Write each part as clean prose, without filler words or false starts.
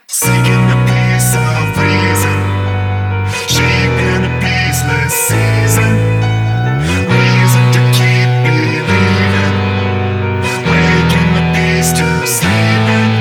Seeking a piece of reason, shaping a peaceless season. Reason to keep believing, waking the peace to sleeping.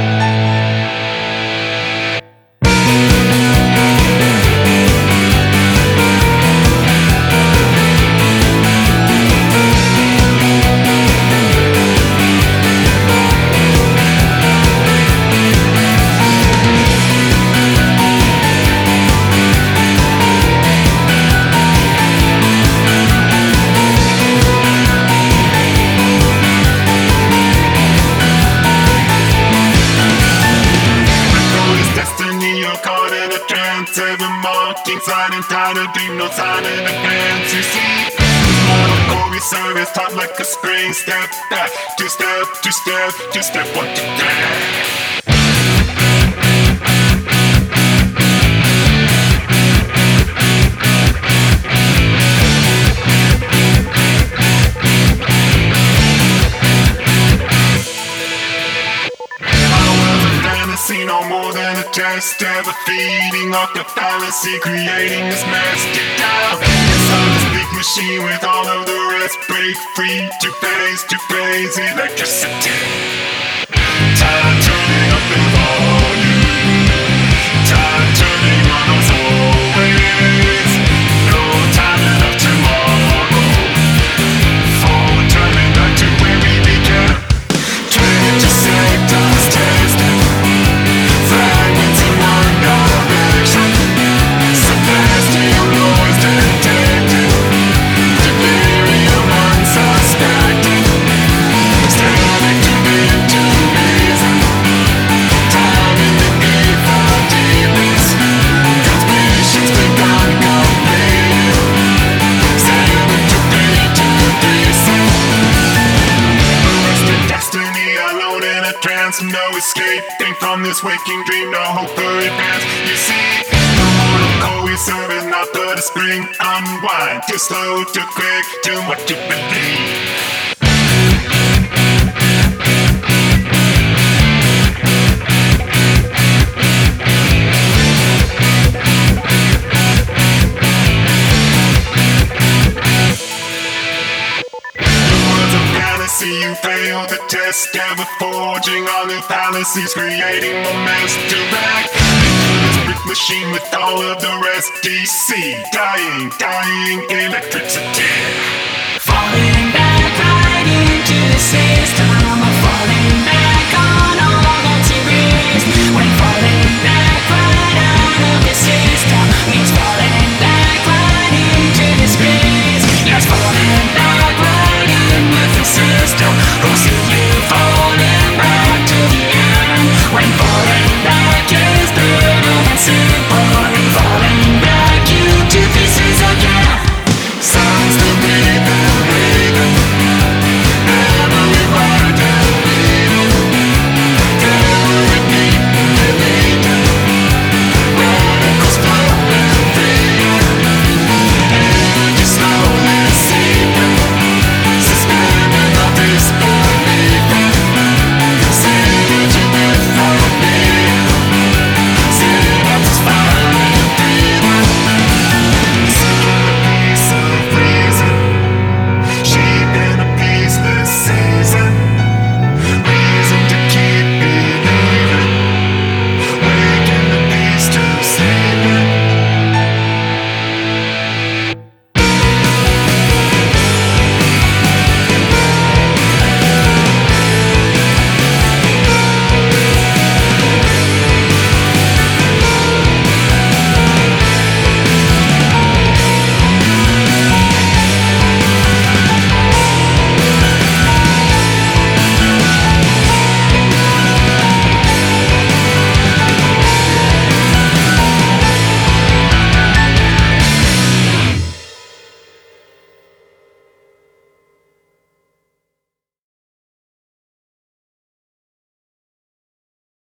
Caught in a trance, every marking sign and time to dream, no sign in advance. You see, this mortal glory service taught like a spring. Step back, two step, two step, two step, one, two, three. No more than a test, ever feeding off the fallacy, creating this master down. Inside this big machine with all of the rest, break free to phase electricity. Time turning up the volume, time turning on us always. No time enough tomorrow, forward turning back to where we began. 20 seconds testing. Fragments in one direction, celestial noise detected, delirium unsuspected, static into reason, time in the gate for deepness, transmissions begun completed, 7 to 3 to 3 arrested destiny alone in a trance, no escaping from this waking dream, no hope for advance. You see, the mortal cohesive is not but a spring. Unwind, too slow, too quick, too much to believe. You failed the test, ever forging all new fallacies, creating a master act. This brick machine with all of the rest, DC, dying, electricity, falling.